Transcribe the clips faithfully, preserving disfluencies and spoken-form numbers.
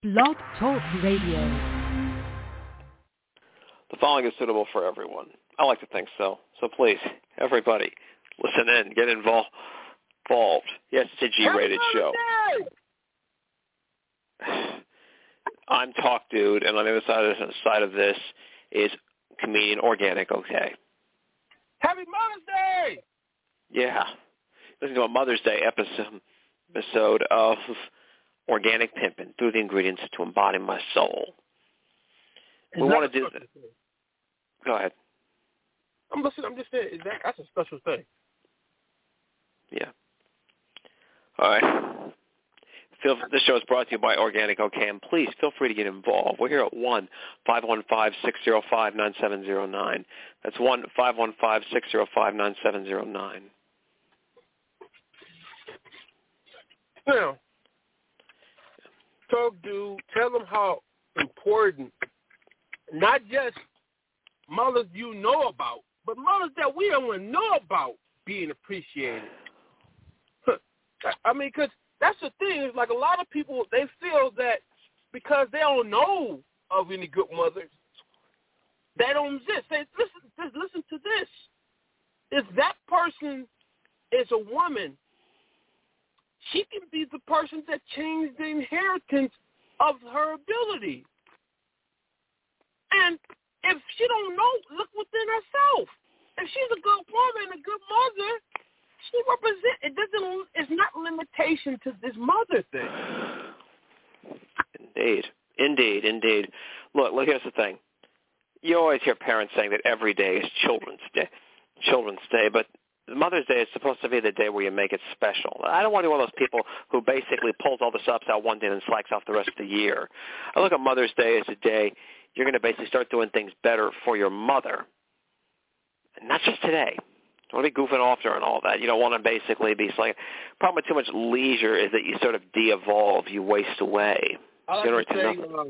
Blog Talk Radio. The following is suitable for everyone. I like to think so. So please, everybody, listen in, get involved. involved. Yes, it's a G-rated show. I'm Talk Dude, and on the other side of, the side of this is comedian Organic Okay. Happy Mother's Day! Yeah. Listen to a Mother's Day episode, episode of Organic Pimpin', through the ingredients to embody my soul. Is we want to do that. Go ahead. I'm listening. I'm just saying, is that, that's a special thing. Yeah. All right. Feel, this show is brought to you by Organic Okay, and please feel free to get involved. We're here at one five one five, six zero five, nine seven zero nine. That's one five one five, six zero five, nine seven zero nine. Now, Talk Dude, tell them how important, not just mothers you know about, but mothers that we don't even know about being appreciated. I mean, because that's the thing. It's like a lot of people, they feel that because they don't know of any good mothers, they don't exist. They listen, just listen to this. If that person is a woman, she can be the person that changed the inheritance of her ability. And if she don't know, look within herself. If she's a good woman, a good mother, she represent. It doesn't. It's not limitation to this mother thing. Indeed, indeed, indeed. Look, look. Here's the thing. You always hear parents saying that every day is Children's Day, Children's Day, but Mother's Day is supposed to be the day where you make it special. I don't want to be one of those people who basically pulls all the stops out one day and slacks off the rest of the year. I look at Mother's Day as a day you're going to basically start doing things better for your mother, and not just today. You want to be goofing off her and all that. You don't want to basically be like. Problem with too much leisure is that you sort of de-evolve, you waste away. I like to say, um,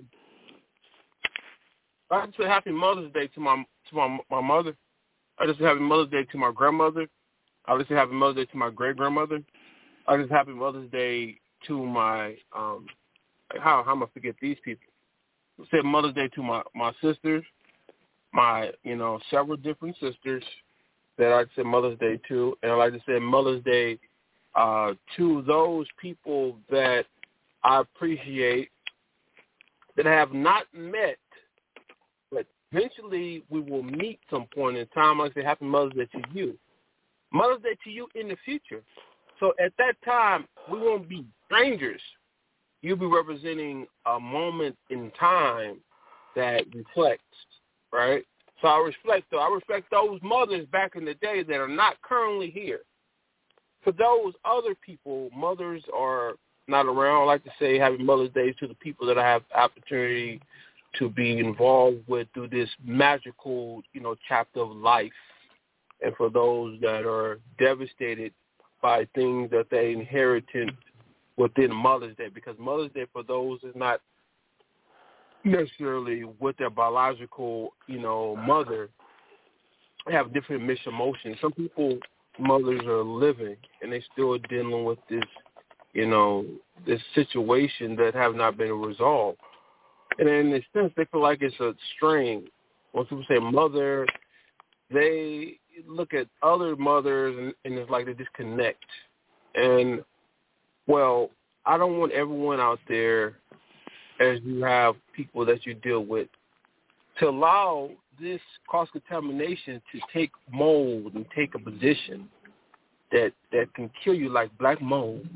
I like to say Happy Mother's Day to my to my my mother. I just say Happy Mother's Day to my grandmother. I just say Happy Mother's Day to my great grandmother. I just Happy Mother's Day to my um. How how am I forget these people? I say Mother's Day to my my sisters, my you know several different sisters that I'd say Mother's Day to, and I like to say Mother's Day uh, to those people that I appreciate that I have not met, but eventually we will meet some point in time. I say Happy Mother's Day to you. Mother's Day to you in the future. So at that time, we won't be strangers. You'll be representing a moment in time that reflects, right? So I respect I respect those mothers back in the day that are not currently here. For those other people, mothers are not around. I like to say Happy Mother's Day to the people that I have the opportunity to be involved with through this magical, you know, chapter of life. And for those that are devastated by things that they inherited within Mother's Day, because Mother's Day for those is not necessarily with their biological, you know, mother. They have different mixed emotions. Some people, mothers are living, and they still are dealing with this, you know, this situation that have not been resolved. And in a sense, they feel like it's a strain. When people say mother, they look at other mothers, and, and it's like they disconnect. And, well, I don't want everyone out there, as you have people that you deal with, to allow this cross-contamination to take mold and take a position that that can kill you like black mold.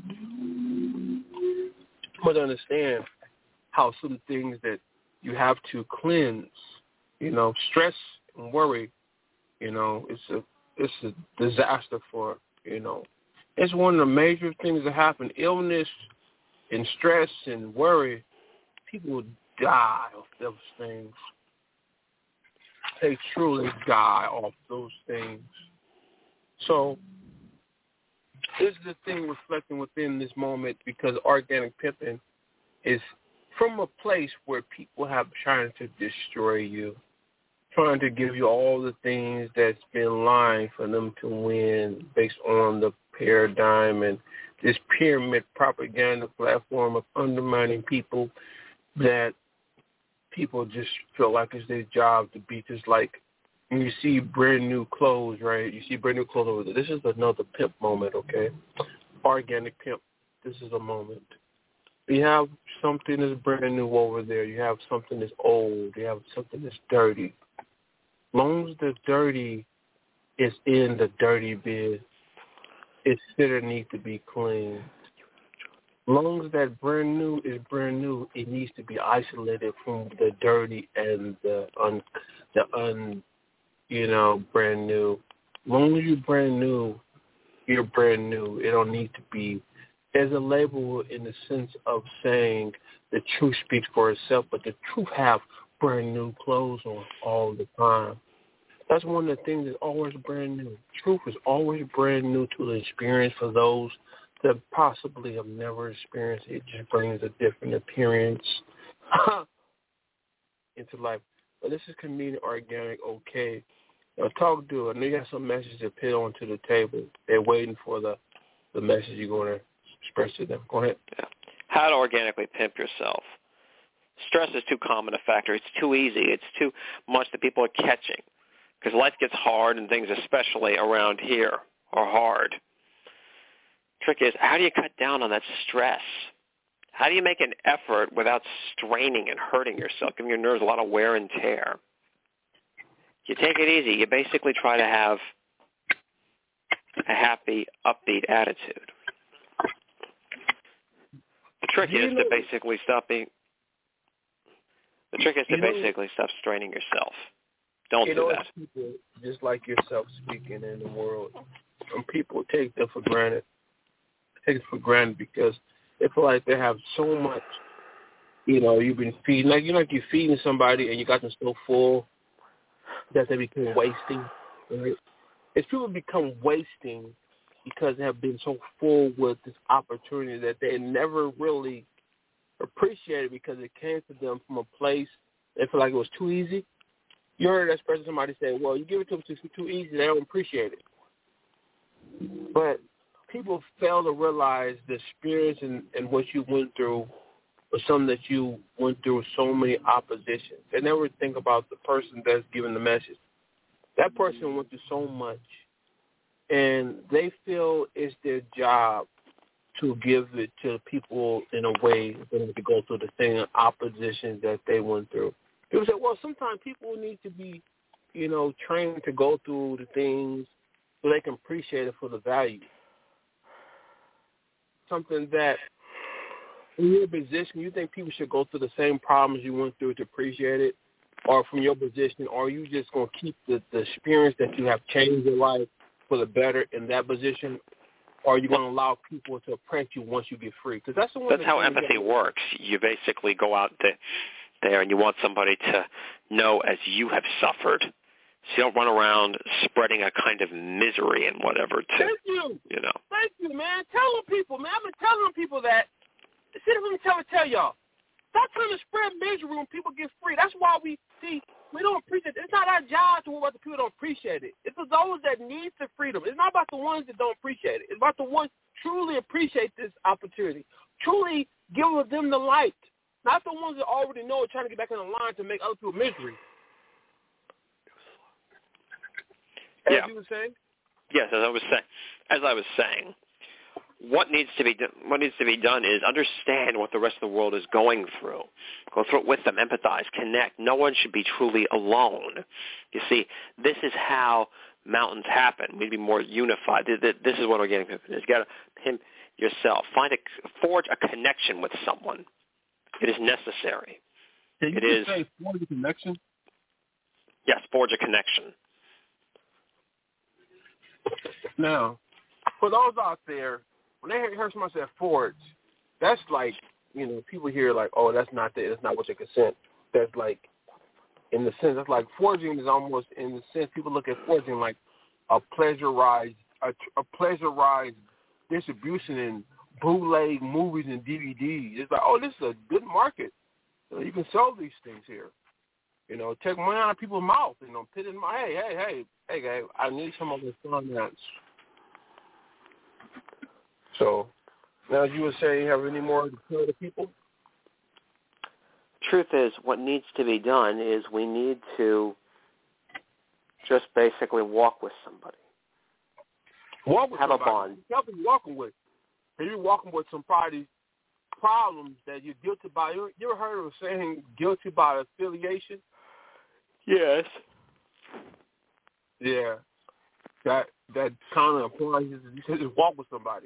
But understand how some things that you have to cleanse, you know, stress and worry, you know, it's a it's a disaster for, you know. It's one of the major things that happen. Illness and stress and worry, people die of those things. They truly die off those things. So this is the thing reflecting within this moment, because Organic Pimpin' is from a place where people have trying to destroy you, trying to give you all the things that's been lying for them to win based on the paradigm and this pyramid propaganda platform of undermining people that people just feel like it's their job to be just like, when you see brand new clothes, right? You see brand new clothes over there. This is another pimp moment, okay? Organic pimp. This is a moment. You have something that's brand new over there. You have something that's old. You have something that's dirty. As long as the dirty is in the dirty bin, it still needs to be clean. As long as that brand new is brand new, it needs to be isolated from the dirty and the un, the un, you know, brand new. As long as you're brand new, you're brand new. It don't need to be. There's a label in the sense of saying the truth speaks for itself, but the truth have brand new clothes on all the time. That's one of the things that's always brand new. Truth is always brand new to the experience for those that possibly have never experienced it. It just brings a different appearance into life. But this is Comedian Organic, okay. Now, talk to it. I know you got some message to put onto the table. They're waiting for the, the message you're going to express to them. Go ahead. Yeah. How to organically pimp yourself. Stress is too common a factor. It's too easy. It's too much that people are catching because life gets hard and things especially around here are hard. Trick is, how do you cut down on that stress? How do you make an effort without straining and hurting yourself, giving your nerves a lot of wear and tear? You take it easy. You basically try to have a happy, upbeat attitude. The trick is to basically stop being. The trick is to basically stop straining yourself. Don't do that. People just like yourself speaking in the world, some people take them for granted. Take it for granted because they feel like they have so much. You know, you've been feeding like you know, like you're feeding somebody and you got them so full that they become wasting. Right? It's people become wasting because they have been so full with this opportunity that they never really appreciated because it came to them from a place they feel like it was too easy. You heard that expression, somebody say, well, you give it to them too, too easy, they don't appreciate it. But people fail to realize the experience and, and what you went through or something that you went through so many oppositions. They never think about the person that's giving the message. That person went through so much, and they feel it's their job to give it to people in a way for them to go through the same opposition that they went through. People say, well, sometimes people need to be, you know, trained to go through the things so they can appreciate it for the value. Something that in your position, you think people should go through the same problems you went through to appreciate it? Or from your position, or are you just going to keep the, the experience that you have changed your life for the better in that position? Or are you going to allow people to oppress you once you get free? Because that's the one. That's how empathy works. You basically go out there, there and you want somebody to know as you have suffered. So you don't run around spreading a kind of misery and whatever. To, Thank you. You know. Thank you, man. Tell them people, man. I've been telling people that. Sit up and tell, tell y'all. Stop trying to spread misery when people get free. That's why we see we don't appreciate it. It's not our job to worry about the people who don't appreciate it. It's for those that need the freedom. It's not about the ones that don't appreciate it. It's about the ones who truly appreciate this opportunity, truly give them the light, not the ones that already know trying to get back in the line to make other people misery. As yeah. you were saying? Yes, as I was saying. As I was saying. What needs to be do- what needs to be done is understand what the rest of the world is going through. Go through it with them, empathize, connect. No one should be truly alone. You see, this is how mountains happen. We'd be more unified. This is what organic pimping is. You got to pimp yourself. Find a forge a connection with someone. It is necessary. Did you it is say forge a connection? Yes, forge a connection. Now, for those out there, when they hear somebody say forge, that's like, you know, people hear like, oh, that's not the, that's not what they consent. That's like, in the sense, that's like forging is almost, in the sense, people look at forging like a pleasurized, a, a pleasurized distribution in bootleg movies and D V Ds. It's like, oh, this is a good market. You know, you can sell these things here. You know, take money out of people's mouth. You know, put in my, hey, hey, hey, hey, guys, I need some of this finance. So, now as you were saying, you have any more to tell the people? truth is, what needs to be done is we need to just basically walk with somebody. Walk with Have somebody. a bond. Help you walking with. If you're walking with somebody's problems that you're guilty by, you, you ever heard of saying guilty by affiliation? Yes. Yeah. That that kind of applies. You said just walk with somebody.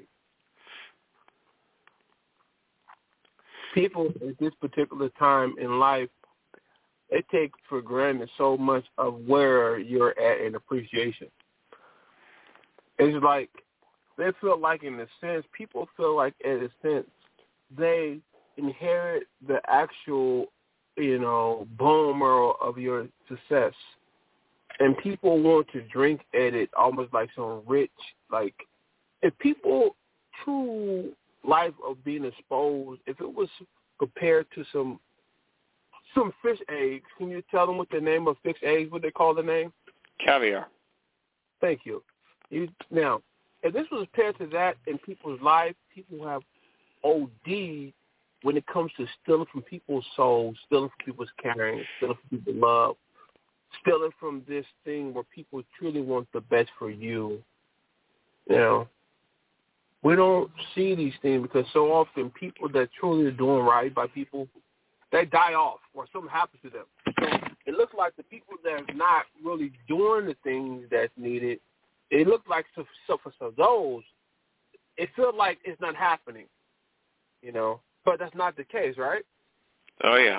People at this particular time in life, they take for granted so much of where you're at in appreciation. It's like they feel like, in a sense, people feel like, in a sense, they inherit the actual, you know, boomer of your success. And people want to drink at it almost like some rich, like, if people, true life of being exposed, if it was compared to some some fish eggs, can you tell them what the name of fish eggs, what they call the name? Caviar. Thank you. You now, if this was compared to that in people's life, people have O D when it comes to stealing from people's souls, stealing from people's caring, stealing from people's love, stealing from this thing where people truly want the best for you. You know, we don't see these things because so often people that truly are doing right by people, they die off or something happens to them. So it looks like the people that are not really doing the things that's needed, it looks like so, so for some of those, it feels like it's not happening, you know. But that's not the case, right? Oh, yeah.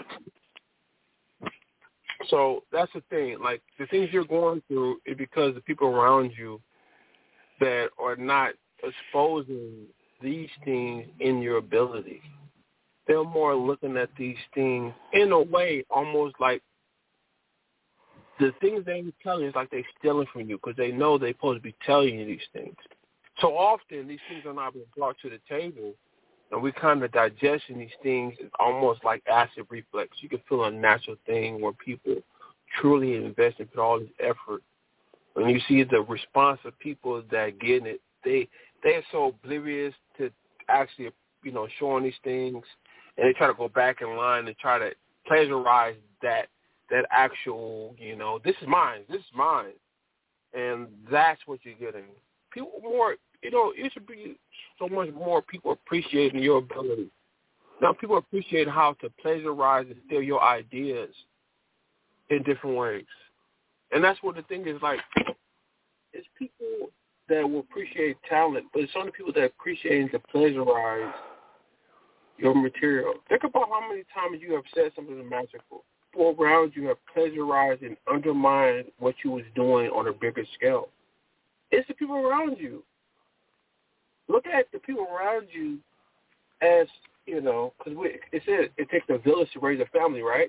So that's the thing. Like, the things you're going through is because the people around you that are not exposing these things in your ability. They're more looking at these things in a way almost like the things they're telling you is like they're stealing from you because they know they're supposed to be telling you these things. So often these things are not being brought to the table, and we kind of digesting these things is almost like acid reflux. You can feel a natural thing where people truly invest and put all this effort. When you see the response of people that get it, they they're so oblivious to actually, you know, showing these things, and they try to go back in line and try to plagiarize that that actual, you know, this is mine, this is mine, and that's what you're getting. People more, you know, it should be so much more people appreciating your ability. Now people appreciate how to plagiarize and steal your ideas in different ways. And that's what the thing is like. It's people that will appreciate talent, but it's only people that appreciate to plagiarize your material. Think about how many times you have said something magical. People around you have plagiarized and undermined what you was doing on a bigger scale. It's the people around you. Look at the people around you as, you know, because it said it takes a village to raise a family, right?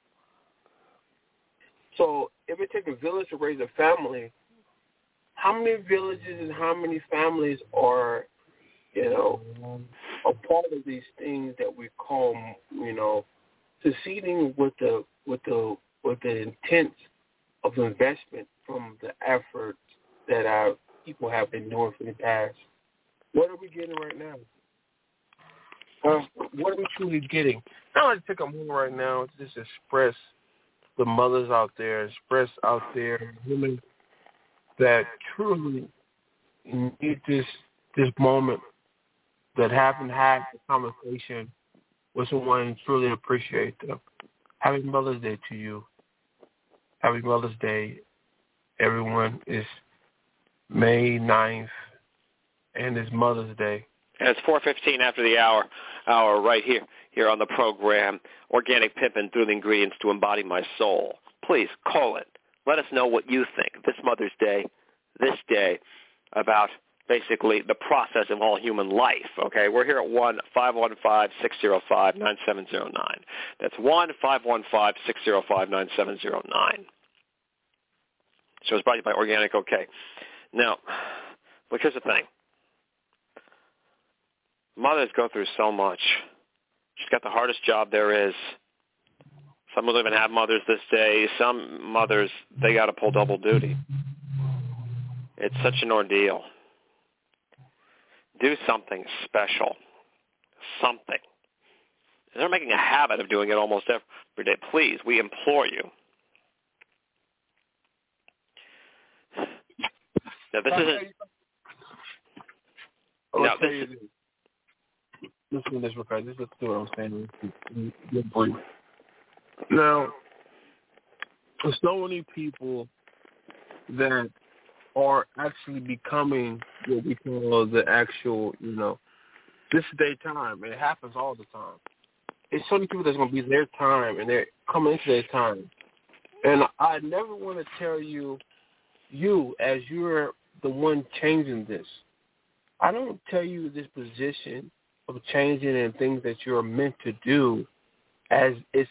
So if it takes a village to raise a family, how many villages and how many families are, you know, a part of these things that we call, you know, succeeding with the with the with the intent of investment from the efforts that our people have been doing for the past. What are we getting right now? Um, what are we truly getting? I want to take a moment right now to just express the mothers out there, express out there women that truly need this this moment, that haven't had the conversation with someone who truly appreciates them. Happy Mother's Day to you. Happy Mother's Day, everyone. It's May ninth, and it's Mother's Day. And it's four fifteen after the hour, hour right here, here on the program, Organic Pimpin' Through the Ingredients to Embody My Soul. Please call it. Let us know what you think this Mother's Day, this day, about basically the process of all human life, okay? We're here at one five one five, six zero five, nine seven zero nine. That's one five one five, six zero five, nine seven zero nine. So it's brought to you by Organic OK. Now, look, here's the thing. Mothers go through so much. She's got the hardest job there is. Some don't even have mothers this day. Some mothers, they got to pull double duty. It's such an ordeal. Do something special. Something. They're making a habit of doing it almost every day. Please, we implore you. Now, this isn't... No, this is... Listen to this real quick. Just listen to what I'm saying. You're brief. Now, there's so many people that are actually becoming what we call the actual, you know, this is their time, and it happens all the time. It's so many people that's going to be their time, and they're coming into their time. And I never want to tell you, you, as you're the one changing this, I don't tell you this position of changing and things that you're meant to do as it's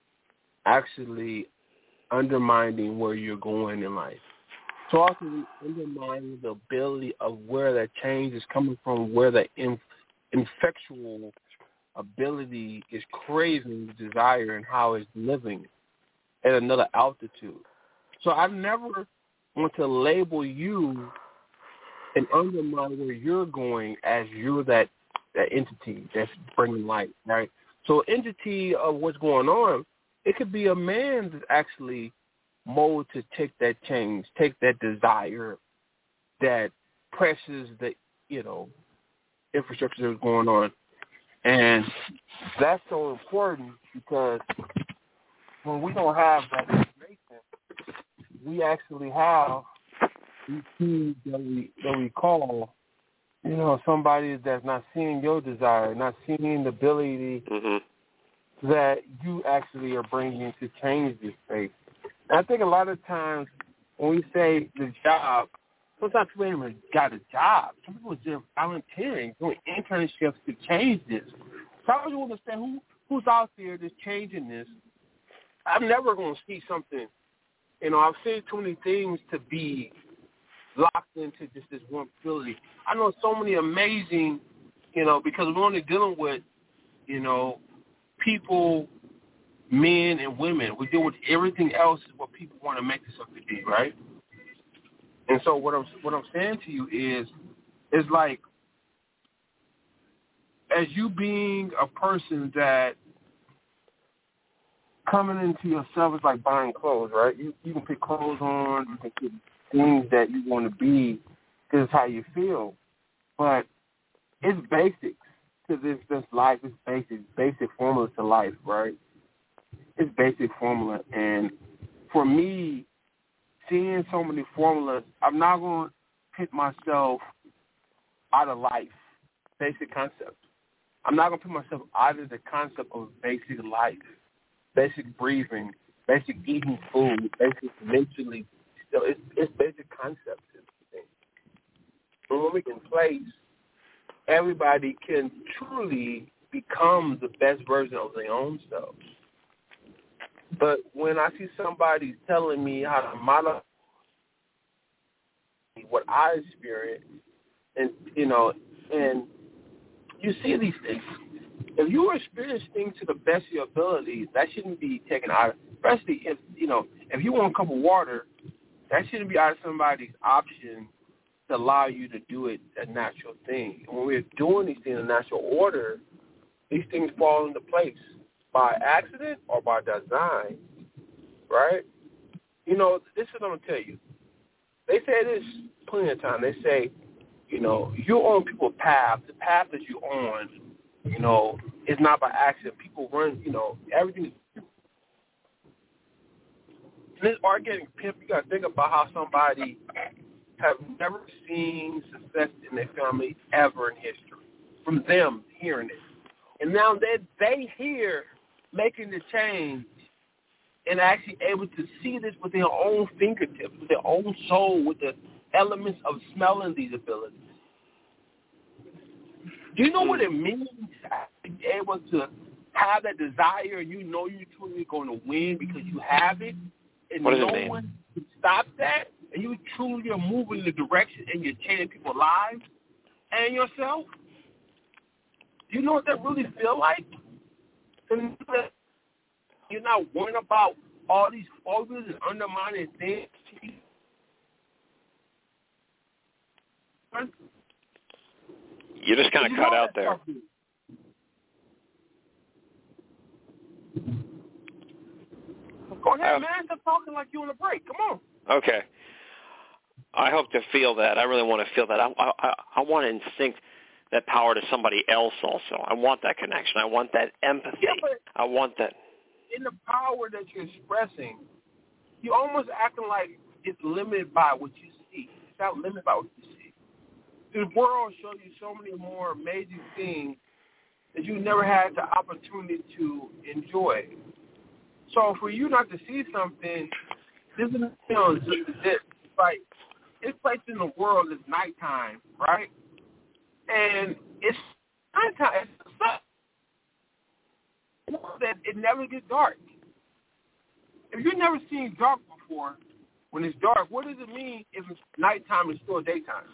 actually undermining where you're going in life. So also undermining the ability of where that change is coming from, where the inf- infectual ability is craving the desire and how it's living at another altitude. So I never want to label you and undermine where you're going as you're that, that entity that's bringing light, right? So entity of what's going on, it could be a man that's actually molded to take that change, take that desire that presses the, you know, infrastructure that's going on. And that's so important because when we don't have that information, we actually have these things that we, that we call, you know, somebody that's not seeing your desire, not seeing the ability mm-hmm. that you actually are bringing to change this space. And I think a lot of times when we say the job, sometimes people ain't even got a job. Some people are just volunteering, doing internships to change this. So I just want to understand who, who's out there that's changing this. I'm never going to see something, you know, I've seen too many things to be locked into just this one facility. I know so many amazing, you know, because we're only dealing with, you know, people, men and women. We deal with everything else what people want to make this up to be, right? And so what I'm what I'm saying to you is, is like, as you being a person that coming into yourself is like buying clothes, right? You you can put clothes on, you can put things that you want to be, because it's how you feel. But it's basics to this this life. It's basic basic formula to life, right? It's basic formula, and for me, seeing so many formulas, I'm not going to put myself out of life, basic concepts. I'm not going to put myself out of the concept of basic life, basic breathing, basic eating food, basic mentally. So it's, it's basic concepts. And when we can place, everybody can truly become the best version of their own selves. But when I see somebody telling me how to model what I experience, and, you know, and you see these things. If you experience things to the best of your ability, that shouldn't be taken out of, especially if, you know, if you want a cup of water, that shouldn't be out of somebody's option to allow you to do it a natural thing. And when we're doing these things in natural order, these things fall into place by accident or by design, right? You know, this is what I'm going to tell you. They say this plenty of time. They say, you know, you're on people's path. The path that you're on, you know, is not by accident. People run, you know, everything is. In this art getting pimped, you got to think about how somebody have never seen success in their family ever in history. From them hearing it. And now they they hear making the change and actually able to see this with their own fingertips, with their own soul, with the elements of smelling these abilities. Do you know what it means to be able to have that desire and you know you're truly going to win because you have it and what does no it mean? one can stop that and you truly are moving in the direction and you're changing people's lives and yourself? Do you know what that really feel like? You're not worrying about all these phobias and undermining things. You just kind of cut out there. Go ahead, uh, man. Stop talking like you on a break. Come on. Okay. I hope to feel that. I really want to feel that. I, I, I want to instinct that power to somebody else also. I want that connection. I want that empathy. Yeah, but I want that. In the power that you're expressing, you're almost acting like it's limited by what you see. It's not limited by what you see. The world shows you so many more amazing things that you never had the opportunity to enjoy. So for you not to see something, this is, you know, it's like it's placed in the world is nighttime, right? And it's nighttime. It's sun. That it never gets dark. If you've never seen dark before, when it's dark, what does it mean if it's nighttime and still daytime?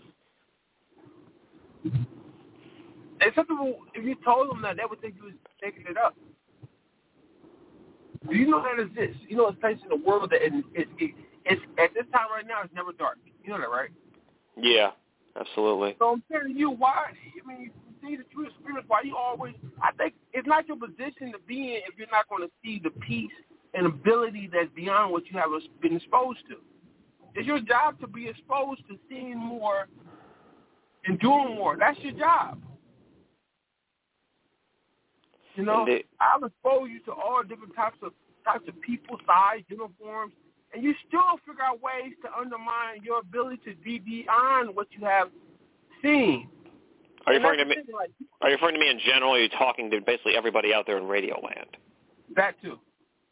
And some people, if you told them that, they would think you was making it up. Do you know that exists? You know it's placed in the world that it, it, it, it's at this time right now, it's never dark. You know that, right? Yeah, absolutely. So I'm telling you why. I mean, you see the true experience. Why you always? I think it's not your position to be in if you're not going to see the peace and ability that's beyond what you have been exposed to. It's your job to be exposed to seeing more and doing more. That's your job. You know, Indeed. I'll expose you to all different types of types of people, size, uniforms, and you still figure out ways to undermine your ability to be beyond what you have seen. Are you referring to me? Like, are you referring to me in general? Or are you talking to basically everybody out there in radio land? That too.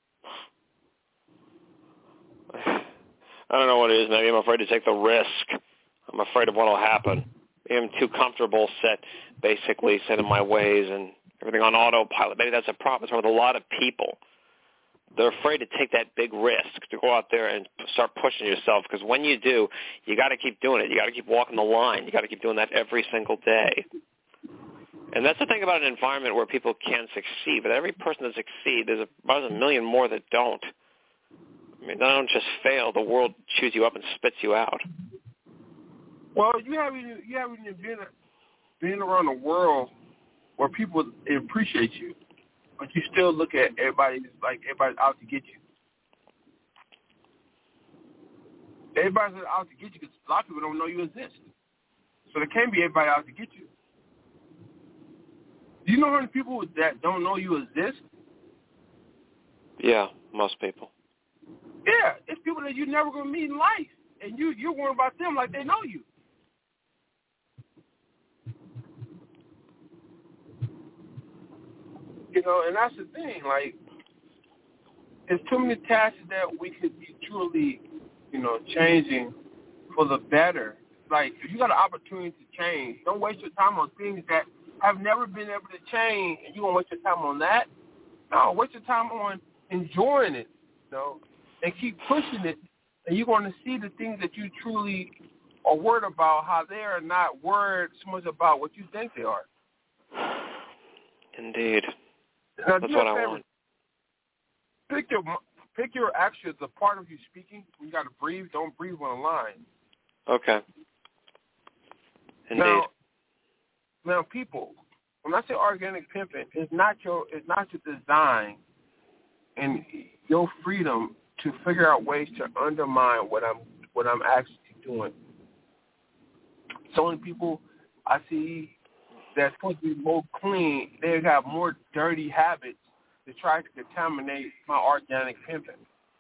I don't know what it is. Maybe I'm afraid to take the risk. I'm afraid of what will happen. Maybe I'm too comfortable, set basically set in my ways and everything on autopilot. Maybe that's a problem. It's with a lot of people. They're afraid to take that big risk, to go out there and start pushing yourself, because when you do, you got to keep doing it. You got to keep walking the line. You got to keep doing that every single day. And that's the thing about an environment where people can succeed. But every person that succeeds, there's about a million more that don't. I mean, they don't just fail. The world chews you up and spits you out. Well, you haven't you haven't been been around the world where people appreciate you, but you still look at everybody like everybody's out to get you. Everybody's out to get you because a lot of people don't know you exist. So there can't be everybody out to get you. Do you know how many people that don't know you exist? Yeah, most people. Yeah, it's people that you're never going to meet in life, and you, you're worrying about them like they know you. You know, and that's the thing. Like, there's too many tasks that we could be truly, you know, changing for the better. Like, if you got an opportunity to change, don't waste your time on things that have never been able to change, and you're going to waste your time on that. No, waste your time on enjoying it, you know, and keep pushing it, and you're going to see the things that you truly are worried about, how they are not worried so much about what you think they are. Indeed. Now, that's what I want. Pick your, pick your actions, the part of you speaking. You got to breathe. Don't breathe on a line. Okay. Indeed. Now, now, people, when I say organic pimping, it's not your, it's not your design and your freedom to figure out ways to undermine what I'm, what I'm actually doing. So many people I see that's supposed to be more clean, they have more dirty habits to try to contaminate my organic pimping.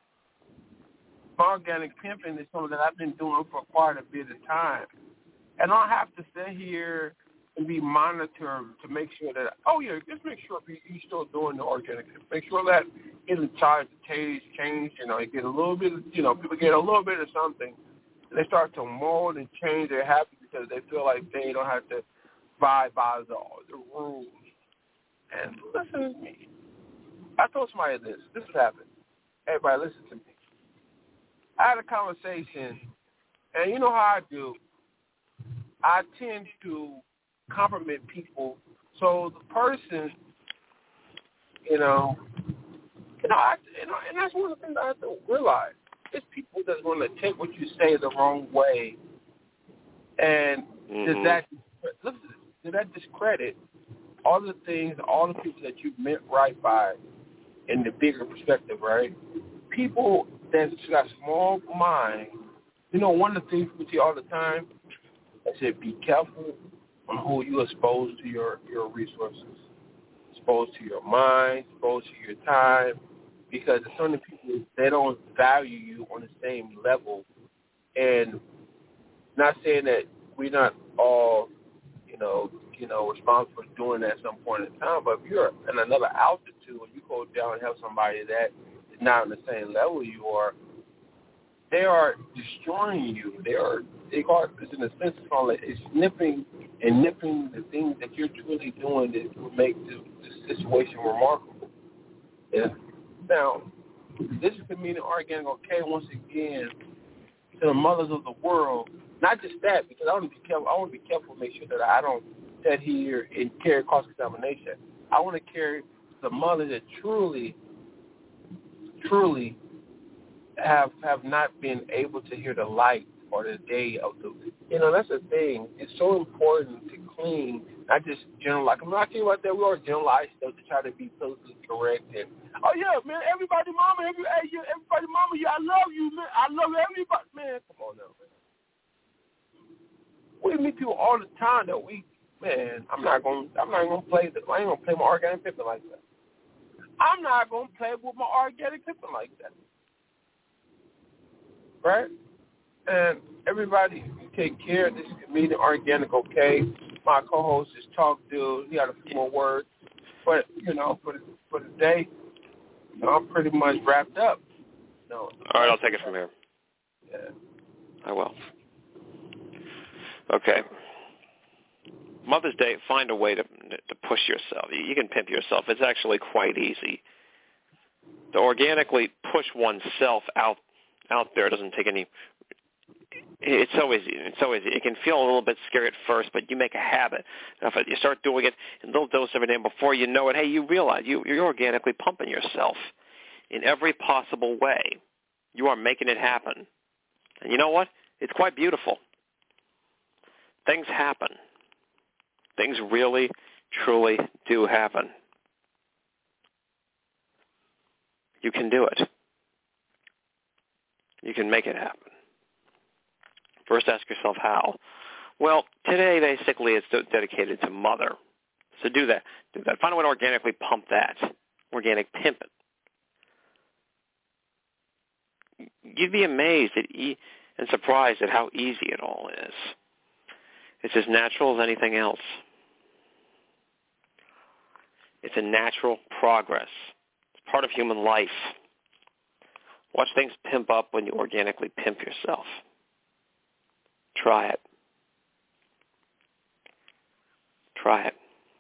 My organic pimping is something that I've been doing for quite a bit of time. And I don't have to sit here and be monitored to make sure that, oh, yeah, just make sure you're still doing the organic. Make sure that it's in charge, the taste change, you know, you get a little bit, of, you know, people get a little bit of something. And they start to mold and change their habits because they feel like they don't have to abide by the, the rules. And listen to me. I told somebody this. This happened. Everybody listen to me. I had a conversation, and you know how I do. I tend to compliment people. So the person, you know, you know, I, you know, and that's one of the things I have to realize. There's people that's going to take what you say the wrong way, and mm-hmm. does that listen, does that discredit all the things, all the people that you meant right by in the bigger perspective, right? people that got small mind, you know, one of the things we see all the time, I said, be careful on who you expose to your, your resources, exposed to your mind, exposed to your time, because there's so many people, they don't value you on the same level. And not saying that we're not all, you know, you know, responsible for doing that at some point in time, but if you're in another altitude and you go down and help somebody that is not on the same level you are, they are destroying you. They are, they are, it's in a sense, it's called like, it's nipping and nipping the things that you're truly doing that will make this, this situation remarkable. Yeah. Now, this is Comedian Organic OK once again to the mothers of the world. Not just that, because I want to be careful. I want to be careful to make sure that I don't sit here and carry cross-examination. I want to carry the mothers that truly, truly have have not been able to hear the light or the day of the. You know, that's the thing. It's so important to clean, not just generalize. I'm not talking about that. We are generalize stuff to try to be politically correct and. Oh yeah, man! Everybody, mama, every, hey, everybody, mama, yeah, I love you, man. I love everybody, man. Come on now, man. We meet people all the time that we, man. I'm not gonna, I'm not gonna play. The, I ain't gonna play my organic pimping like that. I'm not gonna play with my organic pimping like that, right? And everybody, take care. This is Comedian Organic OK. My co-host is Talk Dude. He got a few more words, but you know, for the, for the day. So I'm pretty much wrapped up. No. All right, I'll take it from here. Yeah. I will. Okay. Mother's Day, find a way to to push yourself. You can pimp yourself. It's actually quite easy. To organically push oneself out out there doesn't take any. It's so easy. It's so easy. It can feel a little bit scary at first, but you make a habit. If you start doing it in little doses every day, and before you know it, hey, you realize you, you're organically pumping yourself in every possible way. You are making it happen. And you know what? It's quite beautiful. Things happen. Things really, truly do happen. You can do it. You can make it happen. First, ask yourself how. Well, today, basically, it's dedicated to mother. So do that. Do that. Find a way to organically pump that. Organic pimp it. You'd be amazed at e- and surprised at how easy it all is. It's as natural as anything else. It's a natural progress. It's part of human life. Watch things pimp up when you organically pimp yourself. Try it. Try it.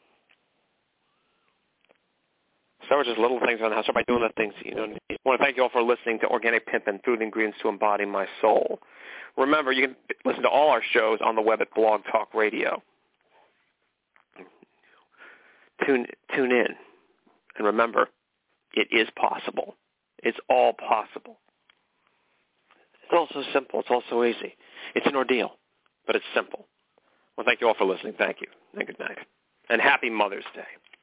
Start with just little things around the house. Start by doing the things you know. I want to thank you all for listening to Organic Pimp and Food Ingredients to Embody My Soul. Remember, you can listen to all our shows on the web at Blog Talk Radio. Tune, tune in. And remember, it is possible. It's all possible. It's also simple. It's also easy. It's an ordeal, but it's simple. Well, thank you all for listening. Thank you, and good night. And happy Mother's Day.